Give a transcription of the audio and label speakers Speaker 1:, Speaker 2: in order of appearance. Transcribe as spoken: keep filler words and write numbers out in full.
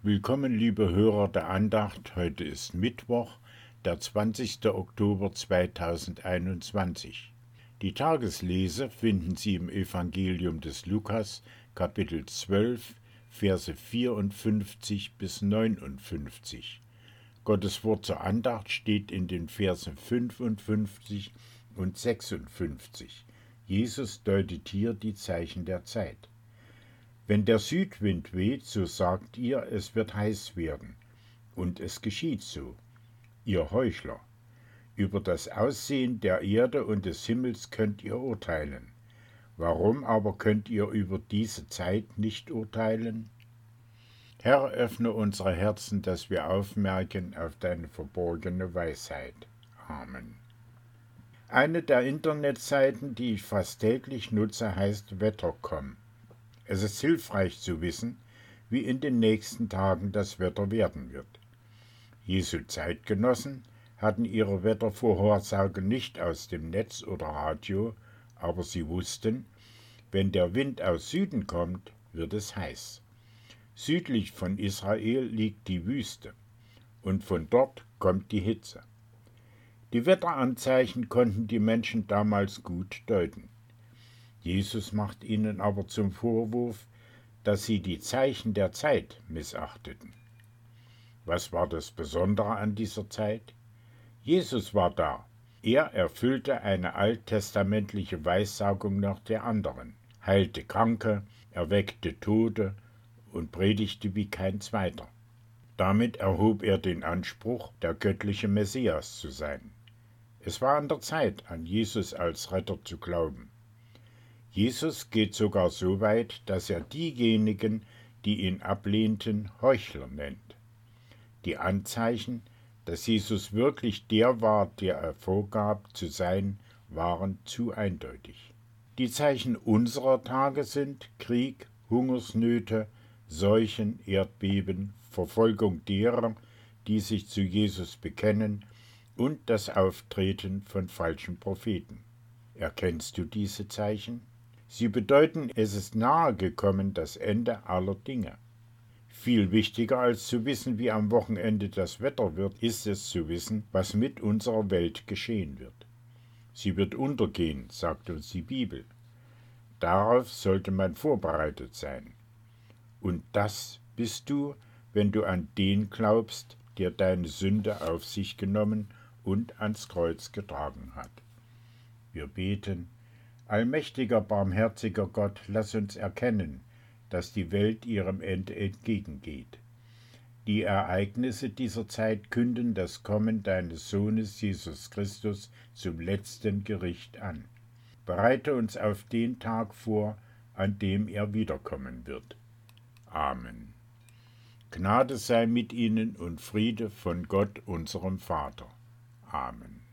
Speaker 1: Willkommen, liebe Hörer der Andacht. Heute ist Mittwoch, der zwanzigster Oktober zweitausendeinundzwanzig. Die Tageslese finden Sie im Evangelium des Lukas, Kapitel zwölf, Verse vierundfünfzig bis neunundfünfzig. Gottes Wort zur Andacht steht in den Versen fünfundfünfzig und sechsundfünfzig. Jesus deutet hier die Zeichen der Zeit. Wenn der Südwind weht, so sagt ihr, es wird heiß werden. Und es geschieht so. Ihr Heuchler, über das Aussehen der Erde und des Himmels könnt ihr urteilen. Warum aber könnt ihr über diese Zeit nicht urteilen? Herr, öffne unsere Herzen, dass wir aufmerken auf deine verborgene Weisheit. Amen. Eine der Internetseiten, die ich fast täglich nutze, heißt wetter punkt com. Es ist hilfreich zu wissen, wie in den nächsten Tagen das Wetter werden wird. Jesu Zeitgenossen hatten ihre Wettervorhersage nicht aus dem Netz oder Radio, aber sie wussten, wenn der Wind aus Süden kommt, wird es heiß. Südlich von Israel liegt die Wüste, und von dort kommt die Hitze. Die Wetteranzeichen konnten die Menschen damals gut deuten. Jesus macht ihnen aber zum Vorwurf, dass sie die Zeichen der Zeit missachteten. Was war das Besondere an dieser Zeit? Jesus war da. Er erfüllte eine alttestamentliche Weissagung nach der anderen, heilte Kranke, erweckte Tote und predigte wie kein zweiter. Damit erhob er den Anspruch, der göttliche Messias zu sein. Es war an der Zeit, an Jesus als Retter zu glauben. Jesus geht sogar so weit, dass er diejenigen, die ihn ablehnten, Heuchler nennt. Die Anzeichen, dass Jesus wirklich der war, der er vorgab zu sein, waren zu eindeutig. Die Zeichen unserer Tage sind Krieg, Hungersnöte, Seuchen, Erdbeben, Verfolgung derer, die sich zu Jesus bekennen, und das Auftreten von falschen Propheten. Erkennst du diese Zeichen? Sie bedeuten, es ist nahe gekommen das Ende aller Dinge. Viel wichtiger als zu wissen, wie am Wochenende das Wetter wird, ist es zu wissen, was mit unserer Welt geschehen wird. Sie wird untergehen, sagt uns die Bibel. Darauf sollte man vorbereitet sein. Und das bist du, wenn du an den glaubst, der deine Sünde auf sich genommen und ans Kreuz getragen hat. Wir beten: Allmächtiger, barmherziger Gott, lass uns erkennen, dass die Welt ihrem Ende entgegengeht. Die Ereignisse dieser Zeit künden das Kommen deines Sohnes Jesus Christus zum letzten Gericht an. Bereite uns auf den Tag vor, an dem er wiederkommen wird. Amen. Gnade sei mit ihnen und Friede von Gott, unserem Vater. Amen.